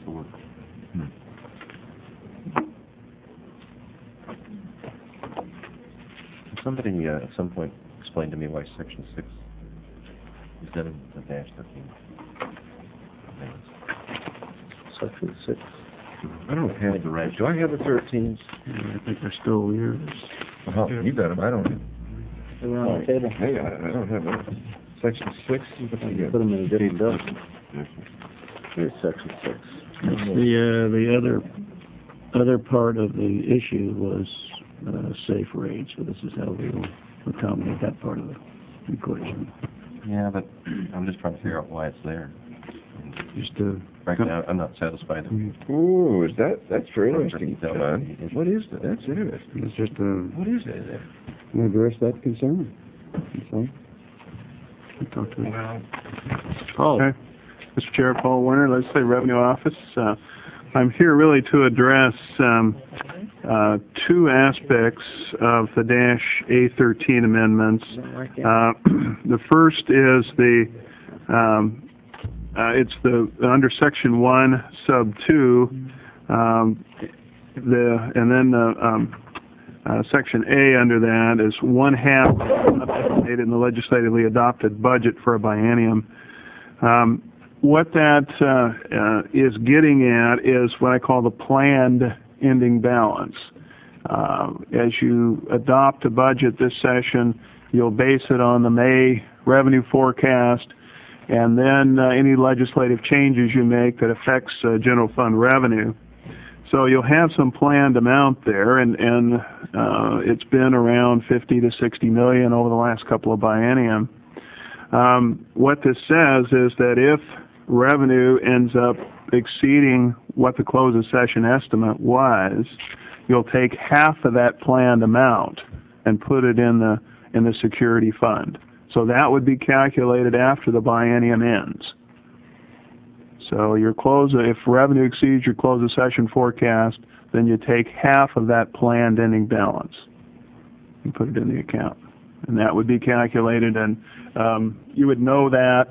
work. Somebody at some point explained to me why Section 6 instead of the dash 13. Section 6. I don't have the right. Do I have the 13s? Yeah, I think they're still yours. You got them. I don't. They're on the table. Hey, I don't have them. Section 6. Put them in a different building. Here's Section 6. The other part of the issue was safe rate, so this is how we'll accommodate that part of the equation. Yeah, but I'm just trying to figure out why it's there. Just to... Frankly, I'm not satisfied. Ooh, that's very interesting. What is that? That's interesting. It's just What is that there? to address that concern. So, talk to Paul. Okay. Mr. Chair, Paul Werner, Legislative Revenue Office. I'm here really to address two aspects of the Dash A13 amendments. The first is it's the under Section 1, Sub 2, Section A under that is 1/2 estimated in the legislatively adopted budget for a biennium. What that is getting at is what I call the planned ending balance. As you adopt a budget this session, you'll base it on the May revenue forecast, and then any legislative changes you make that affects general fund revenue. So you'll have some planned amount there, and it's been around 50 to 60 million over the last couple of biennium. What this says is that if revenue ends up exceeding what the close of session estimate was, you'll take half of that planned amount and put it in the security fund. So that would be calculated after the biennium ends. So if revenue exceeds your close of session forecast, then you take half of that planned ending balance and put it in the account. And that would be calculated, and you would know that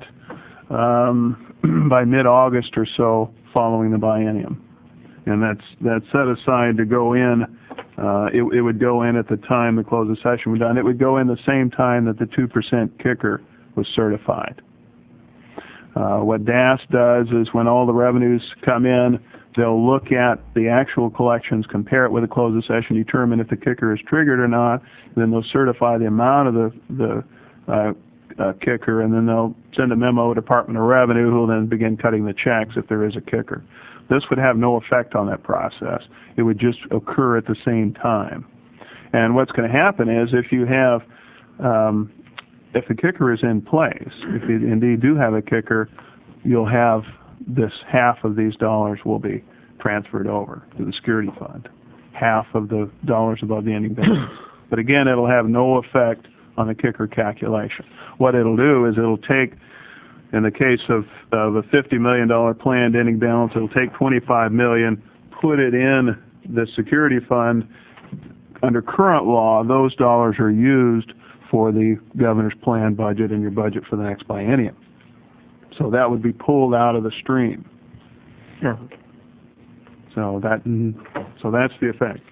by mid-August or so following the biennium. And that's set aside to go in. It would go in at the time the close of session was done. It would go in the same time that the 2% kicker was certified. What DAS does is when all the revenues come in, they'll look at the actual collections, compare it with the close of session, determine if the kicker is triggered or not, then they'll certify the amount of the kicker, and then they'll send a memo to Department of Revenue, who will then begin cutting the checks if there is a kicker. This would have no effect on that process. It would just occur at the same time. And what's going to happen is if you have if the kicker is in place, if you indeed do have a kicker, you'll have this half of these dollars will be transferred over to the security fund, half of the dollars above the ending balance. But again, it'll have no effect on the kicker calculation. What it'll do is it'll take, in the case of a $50 million planned ending balance, it'll take $25 million, put it in the security fund. Under current law, those dollars are used for the governor's planned budget and your budget for the next biennium. So that would be pulled out of the stream. Yeah. So that's the effect.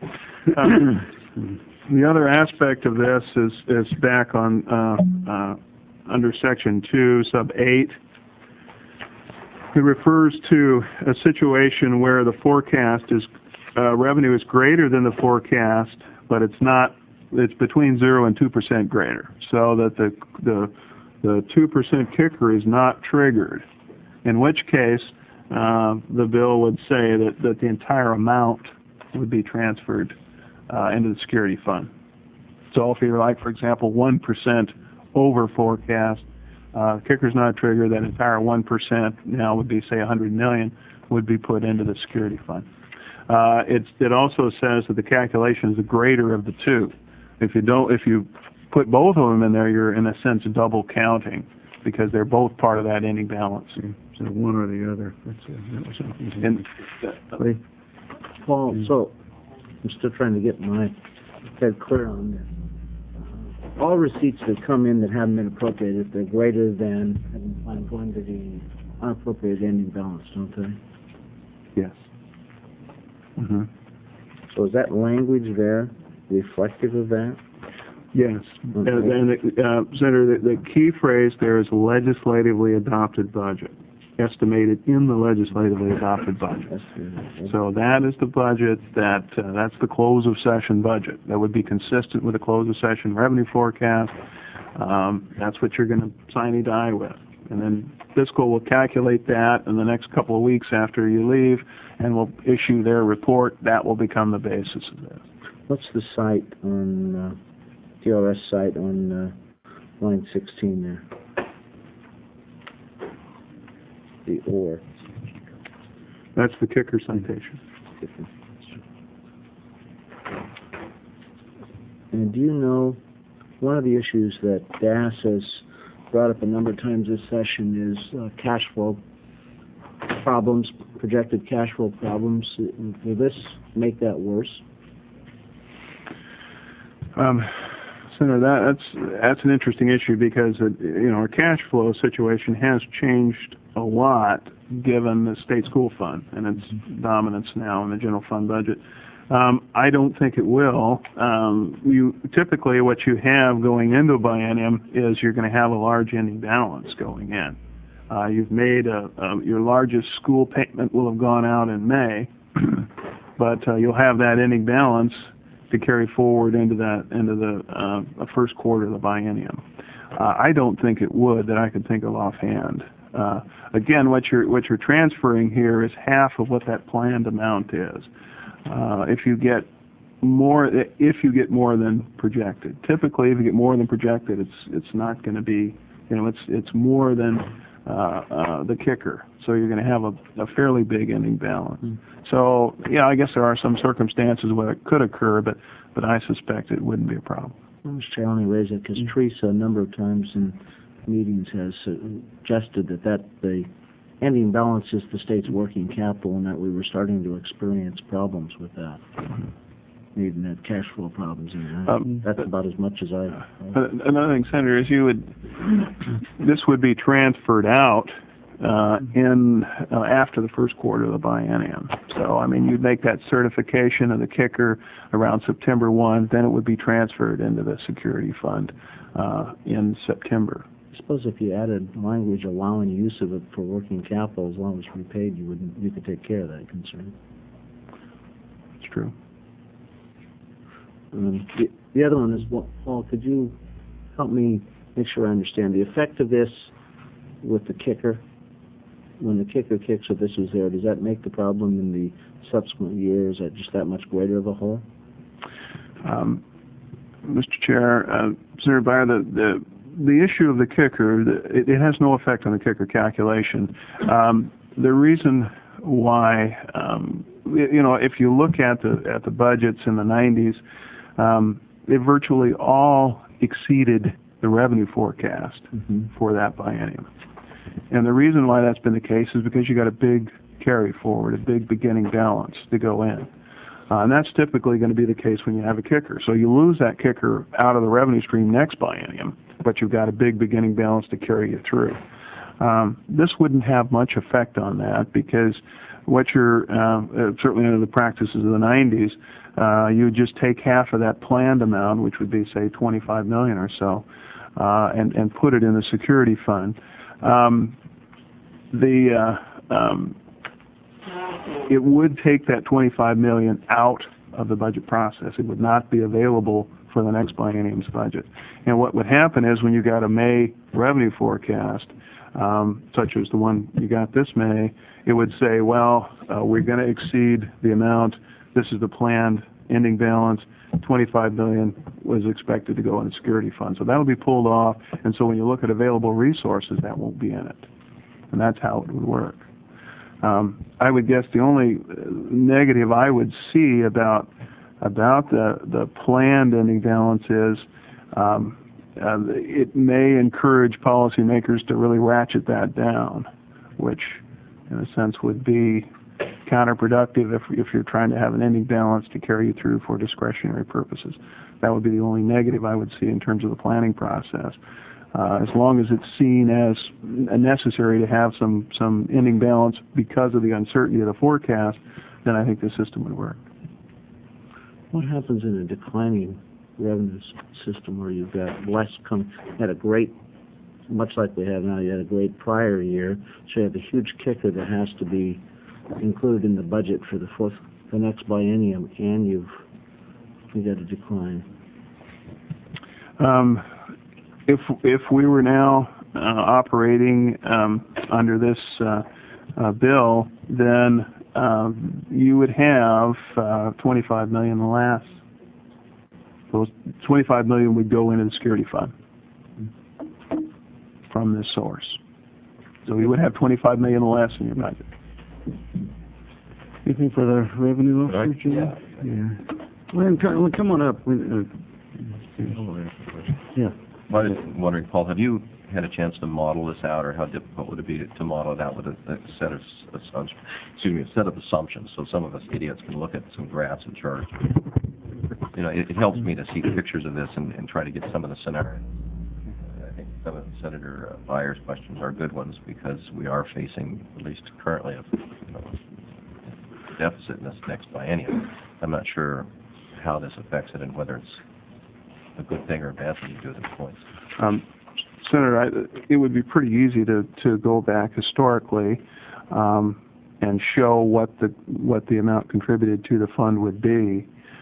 The other aspect of this is back on under Section 2, Sub 8. It refers to a situation where the forecast is revenue is greater than the forecast, but it's between 0 and 2% greater, so that the 2% kicker is not triggered, in which case the bill would say that the entire amount would be transferred into the security fund. So if you're like, for example, 1% over forecast, kicker's not triggered, that entire 1% now would be, say, 100 million, would be put into the security fund. It also says that the calculation is the greater of the two. If you put both of them in there, you're in a sense double counting because they're both part of that ending balance. So one or the other. Paul, so I'm still trying to get my head clear on this. All receipts that come in that haven't been appropriated, if they're greater than, I'm going to the unappropriated ending balance, don't they? Yes. Mm-hmm. So is that language there reflective of that? Yes. Okay. Senator, the key phrase there is legislatively adopted budget, estimated in the legislatively adopted budget. So that is the budget that's the close of session budget. That would be consistent with the close of session revenue forecast. That's what you're going to sign die with. And then fiscal will calculate that in the next couple of weeks after you leave, and will issue their report. That will become the basis of this. What's the site on TRS site on line 16 there? The or. That's the kicker citation. And do you know, one of the issues that DAS has brought up a number of times this session is cash flow problems, projected cash flow problems. Will this make that worse? Senator, that's an interesting issue because our cash flow situation has changed a lot given the state school fund and its dominance now in the general fund budget. I don't think it will. Typically what you have going into a biennium is you're going to have a large ending balance going in. You've made your largest school payment will have gone out in May, but you'll have that ending balance to carry forward into the first quarter of the biennium. I don't think it would, that I could think of offhand. Again, what you're transferring here is half of what that planned amount is. If you get more than projected, typically if you get more than projected, it's not going to be, it's more than the kicker. So you're going to have a fairly big ending balance. So yeah, I guess there are some circumstances where it could occur, but I suspect it wouldn't be a problem. Mr. Chair, I only raise it because Teresa a number of times in meetings has suggested that the ending balance is the state's working capital, and that we were starting to experience problems with that. Needing that cash flow problems, and that's about as much as I. Another thing, Senator, is this would be transferred out after the first quarter of the biennium. So, you'd make that certification of the kicker around September 1, then it would be transferred into the security fund in September. I suppose if you added language allowing use of it for working capital, as long as repaid, you could take care of that concern. It's true. The other one is, Paul, could you help me make sure I understand the effect of this with the kicker? When the kicker kicks, if this was there, does that make the problem in the subsequent years just that much greater of a hole? Mr. Chair, Senator Beyer, the issue of the kicker, it has no effect on the kicker calculation. The reason why, if you look at the budgets in the 90s, they virtually all exceeded the revenue forecast for that biennium. And the reason why that's been the case is because you got a big carry forward, a big beginning balance to go in. And that's typically going to be the case when you have a kicker. So you lose that kicker out of the revenue stream next biennium, but you've got a big beginning balance to carry you through. This wouldn't have much effect on that because what you're, certainly under the practices of the 90s, you would just take half of that planned amount, which would be, say, $25 million or so, and put it in the security fund. It would take that $25 million out of the budget process. It would not be available for the next biennium's budget. And what would happen is when you got a May revenue forecast, such as the one you got this May, it would say, well, we're going to exceed the amount. This is the planned ending balance. $25 million was expected to go in the security fund. So that would be pulled off. And so when you look at available resources, that won't be in it. And that's how it would work. I would guess the only negative I would see about the planned ending balance is it may encourage policymakers to really ratchet that down, which in a sense would be counterproductive if you're trying to have an ending balance to carry you through for discretionary purposes. That would be the only negative I would see in terms of the planning process. as long as it's seen as necessary to have some ending balance because of the uncertainty of the forecast, then I think the system would work. What happens in a declining revenue system where you've got less had a great, much like we have now, you had a great prior year, so you have a huge kicker that has to be included in the budget for the next biennium, and you got a decline? If we were now operating under this bill, then you would have $25 million less. Those $25 million would go into the security fund from this source. So you would have $25 million less in your budget. Anything for the revenue officer, Jim? Yeah. Well, come on up. Yeah. I was wondering, Paul, have you had a chance to model this out, or how difficult would it be to model it out with a set of assumptions? So some of us idiots can look at some graphs and charts. You know, it helps me to see pictures of this and try to get some of the scenarios. I think some of Senator Byers' questions are good ones because we are facing, at least currently, a deficit in this next biennium. I'm not sure how this affects it and whether it's a good thing or a bad thing to do at this point. Senator, it would be pretty easy to go back historically and show what the amount contributed to the fund would be.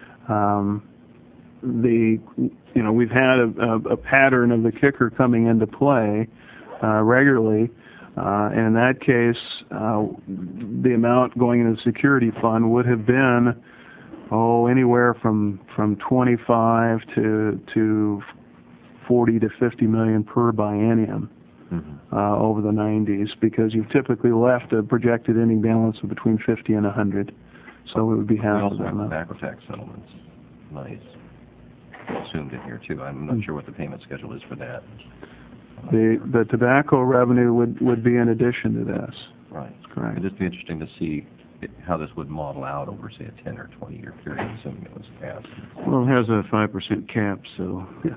We've had a pattern of the kicker coming into play regularly, and in that case, the amount going into the security fund would have been anywhere from 25 to 40 to 50 million per biennium over the 90s, because you've typically left a projected ending balance of between 50 and 100. So it would be half of that amount. Tobacco tax settlements, nice. Assumed in here too. I'm not sure what the payment schedule is for that. The tobacco revenue would be in addition to this. Right. Correct. It'd just be interesting to see how this would model out over, say, a 10 or 20-year period, assuming it was passed. Well, it has a 5% cap, so... Yeah.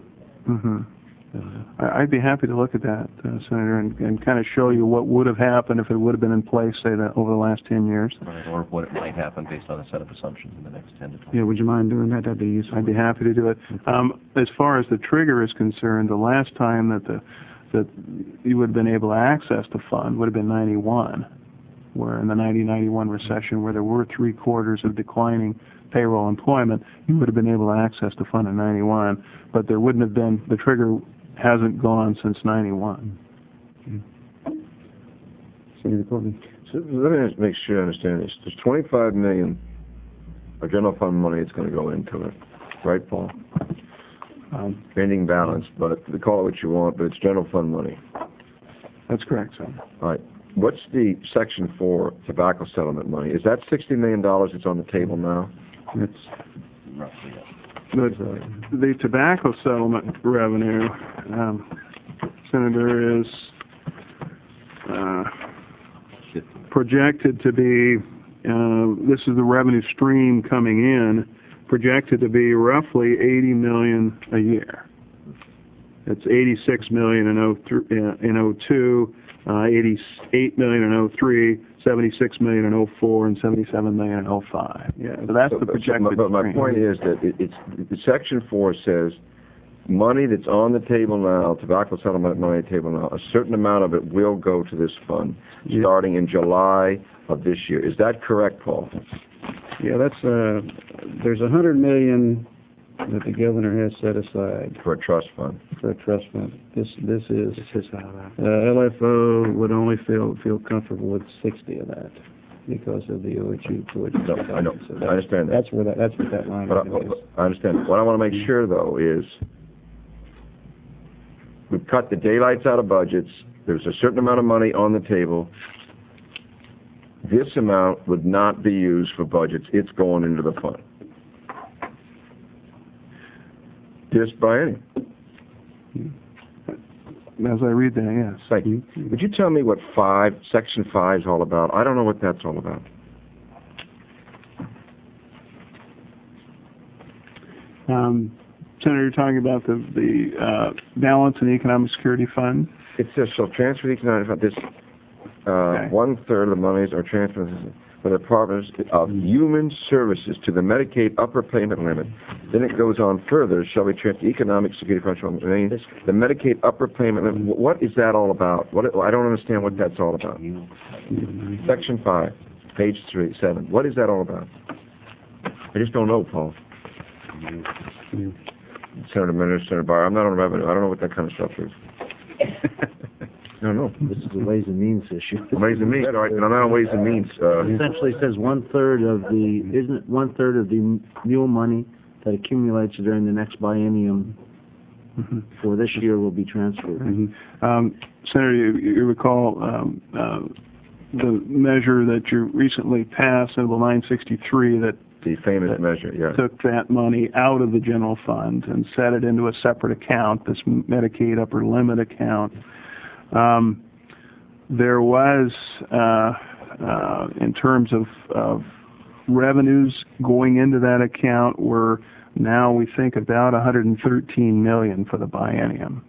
I'd be happy to look at that, Senator, and kind of show you what would have happened if it would have been in place, say, that over the last 10 years. Right, or what it might happen based on a set of assumptions in the next 10 to 20 years. Yeah, would you mind doing that? That'd be useful. I'd be happy to do it. As far as the trigger is concerned, the last time that you would have been able to access the fund would have been 91, where in the 90-91 recession, where there were 3 quarters of declining payroll employment, you would have been able to access the fund in 91, but there wouldn't have been, the trigger hasn't gone since 91. Senator Corbin. So let me just make sure I understand this. There's $25 million of general fund money that's going to go into it, right, Paul? Ending balance, but call it what you want, but it's general fund money. That's correct, sir. All right. What's the Section 4 tobacco settlement money? Is that $60 million that's on the table now? It's Roughly, yeah. the tobacco settlement revenue, Senator, is projected to be, this is the revenue stream coming in, projected to be roughly $80 million a year. It's $86 million in 02, $88 million in 03, $76 million in 04, and $77 million in 05. Yeah, so that's the projected. But my point is that it's Section 4 says money that's on the table now, tobacco settlement money on the table now, a certain amount of it will go to this fund starting in July of this year. Is that correct, Paul? Yeah, that's there's $100 million that the governor has set aside For a trust fund. for a trust fund. This is how that. LFO would only feel comfortable with 60 of that because of the OHU. No, I know. So I understand that. That's what that line is. I understand. What I want to make sure, though, is we've cut the daylights out of budgets. There's a certain amount of money on the table. This amount would not be used for budgets. It's going into the fund. This biennium. As I read that, yes. Thank you. Would you tell me what Section 5 is all about? I don't know what that's all about. Senator, you're talking about the balance in the Economic Security Fund? It says, shall transfer the economic fund, this, Okay. 1/3 of the monies are transferred for the Department of Human Services to the Medicaid upper payment limit. Then it goes on further, shall be transferred to Economic Security Fund, the Medicaid upper payment limit. What is that all about? I don't understand what that's all about. Section 5, page 7. What is that all about? I just don't know, Paul. Senator Miller, Senator Barr, I'm not on revenue. I don't know what that kind of stuff is. I don't know. This is a Ways and Means issue. Ways and Means, all right, and I'm not on Ways and Means. Essentially says 1/3 of the, isn't it 1/3 of the mule money that accumulates during the next biennium for this year will be transferred. Senator, you recall the measure that you recently passed, Senate Bill 963, that The famous measure, yeah. took that money out of the general fund and set it into a separate account, this Medicaid upper limit account. There was, in terms of revenues going into that account, were now we think about $113 million for the biennium.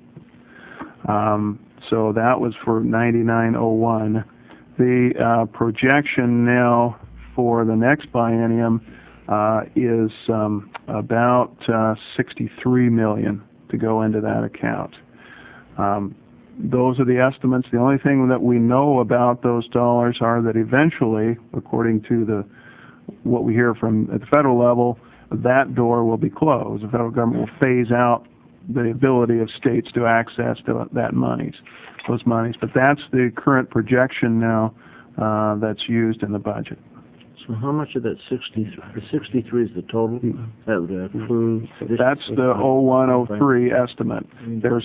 So that was for 9901. The projection now for the next biennium is about $63 million to go into that account. Those are the estimates. The only thing that we know about those dollars are that eventually, according to what we hear from at the federal level, that door will be closed. The federal government will phase out the ability of states to access those monies. But that's the current projection now that's used in the budget. So how much of that 63? The 63 is the total. That would include. That's the 0103 estimate. There's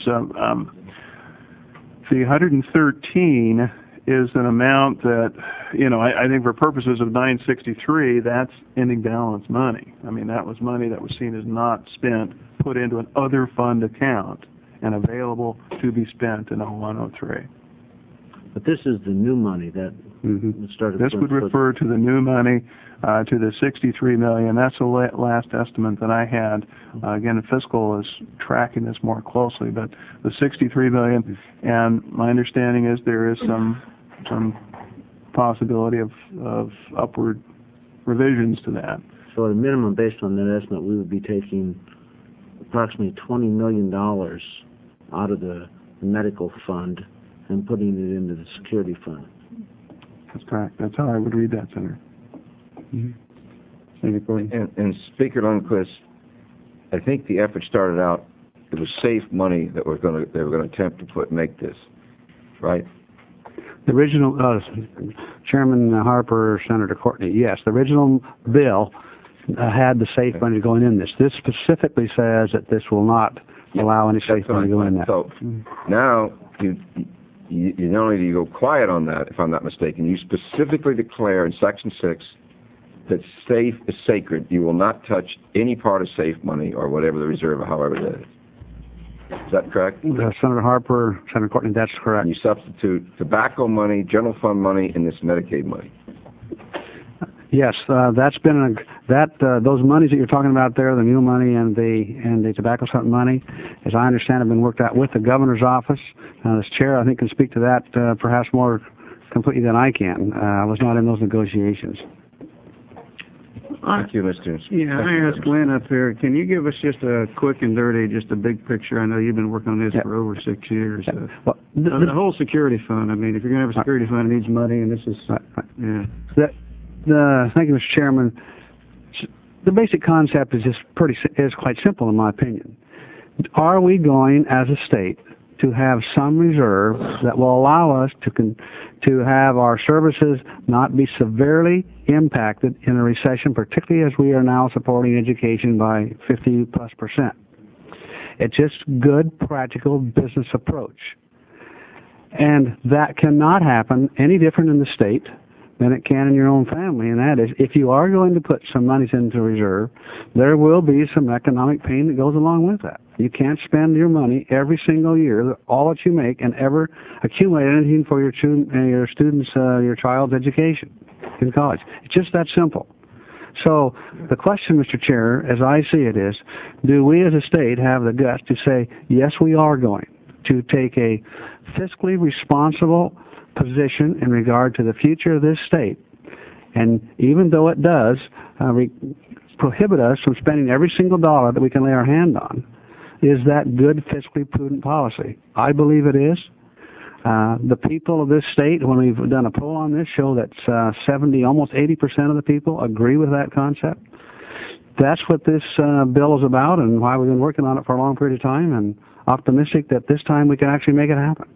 the 113 is an amount that, I think for purposes of 963, that's ending balance money. I mean, that was money that was seen as not spent, put into an other fund account, and available to be spent in 0103. But this is the new money that started. This would refer to the new money, to the $63 million. That's the last estimate that I had. Again, fiscal is tracking this more closely, but the $63 million, and my understanding is there is some possibility of upward revisions to that. So at a minimum, based on that estimate, we would be taking approximately $20 million out of the medical fund and putting it into the security fund. That's correct. That's how I would read that, Senator. And Speaker Lundquist, I think the effort started out, it was safe money that they were going to attempt to make this, right? The original, Chairman Harper, Senator Courtney, yes, the original bill had the safe money going in this. This specifically says that this will not allow any safe money to go in there. So now you not only do you go quiet on that, if I'm not mistaken, you specifically declare in Section 6 that safe is sacred. You will not touch any part of safe money or whatever the reserve or however it is. Is that correct? Senator Harper, Senator Courtney, that's correct. And you substitute tobacco money, general fund money, and this Medicaid money. Yes, that's been those monies that you're talking about there, the mule money and the tobacco something money, as I understand, have been worked out with the governor's office. This chair, I think, can speak to that perhaps more completely than I can. I was not in those negotiations. Thank you, Mr. Yeah, I asked Glenn up here, can you give us just a quick and dirty, just a big picture? I know you've been working on this for over 6 years. Well, the whole security fund, I mean, if you're going to have a security fund, it needs money, and this is, yeah. Thank you, Mr. Chairman. The basic concept is quite simple, in my opinion. Are we going, as a state, to have some reserve that will allow us to have our services not be severely impacted in a recession, particularly as we are now supporting education by 50+%? It's just good, practical business approach. And that cannot happen any different in the state than it can in your own family, and that is, if you are going to put some monies into reserve, there will be some economic pain that goes along with that. You can't spend your money every single year, all that you make, and ever accumulate anything for your students, your child's education in college. It's just that simple. So the question, Mr. Chair, as I see it is, do we as a state have the guts to say, yes, we are going to take a fiscally responsible position in regard to the future of this state? And even though it does prohibit us from spending every single dollar that we can lay our hand on, is that good fiscally prudent policy? I believe it is. The people of this state, when we've done a poll on this, show that 70, almost 80% of the people agree with that concept. That's what this bill is about and why we've been working on it for a long period of time, and optimistic that this time we can actually make it happen.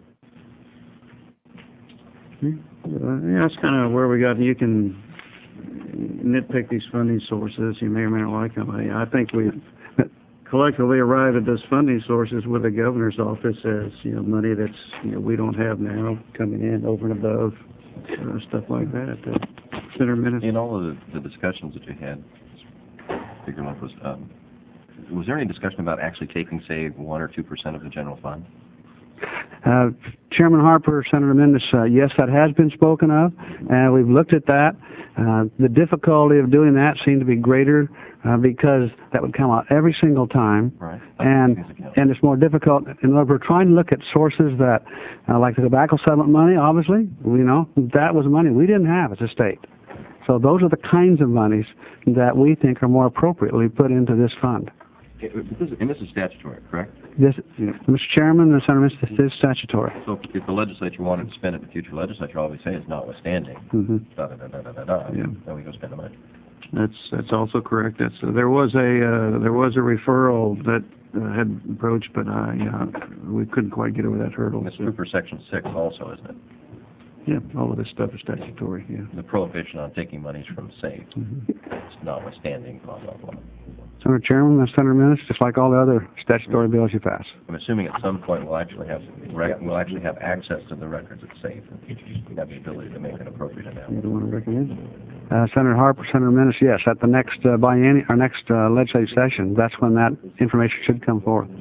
Yeah, that's kind of where we got. You can nitpick these funding sources. You may or may not like them. I think we've collectively arrived at those funding sources with the governor's office as, money that's, we don't have now coming in over and above, stuff like that. Senator Minnis? In all of the discussions that you had, figuring out was there any discussion about actually taking, say, 1 or 2% of the general fund? Chairman Harper, Senator Mendes, yes, that has been spoken of, and we've looked at that. The difficulty of doing that seemed to be greater because that would come out every single time, right. and it's more difficult. And we're trying to look at sources that, like the tobacco settlement money, obviously, that was money we didn't have as a state. So those are the kinds of monies that we think are more appropriately put into this fund. And this is statutory, correct? This, Mr. Chairman and Senator Minnis, this is statutory. So if the legislature wanted to spend it, the future legislature always say it's notwithstanding. Yeah. Then we go spend the money. That's also correct. There was a referral that had approached, but we couldn't quite get over that hurdle. It's true for Section 6 also, isn't it? Yeah, all of this stuff is statutory. Yeah. The prohibition on taking monies from SAFE, it's notwithstanding, blah blah blah. Senator Chairman and Senator Minnis, just like all the other statutory bills you pass. I'm assuming at some point we'll actually have access to the records at SAFE and have the ability to make an appropriate announcement. You want to recommend? Senator Harper, Senator Minnis, yes, at the next next legislative session, that's when that information should come forth.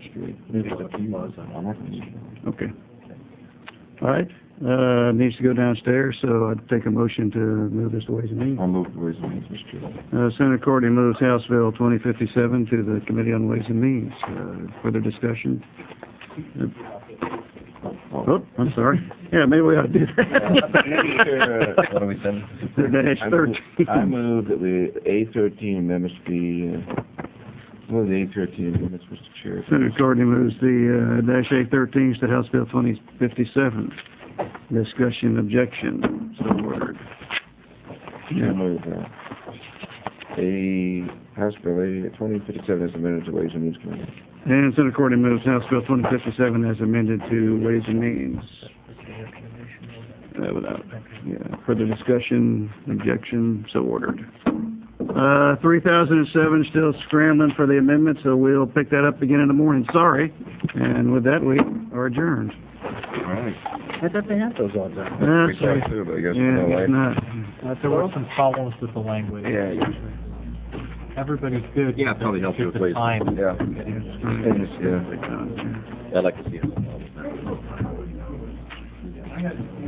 Okay. All right. Needs to go downstairs, so I'd take a motion to move this to Ways and Means. I'll move to Ways and Means, Mr. Chairman. Senator Courtney moves House Bill 2057 to the Committee on Ways and Means. Further discussion? Oh, I'm sorry. Yeah, maybe we ought to do that. What do we send? -13. I move that A13 amendments be move the A13 amendments, Mr. Chair. Senator Courtney moves the -A13s to House Bill 2057. Discussion, objection, so ordered. I move a House Bill 2057 as amended to Ways and Means Committee. And Senator Courtney moves House Bill 2057 as amended to Ways and Means. Further discussion, objection, so ordered. 3007 still scrambling for the amendment, so we'll pick that up again in the morning. Sorry. And with that, we are adjourned. All right. I thought they had those odds. We thought too, but I guess Yeah, no it's way. not. There were some problems with the language. Yeah, Everybody's good. Yeah, it probably helps you with with the time. yeah. I'd like to see it.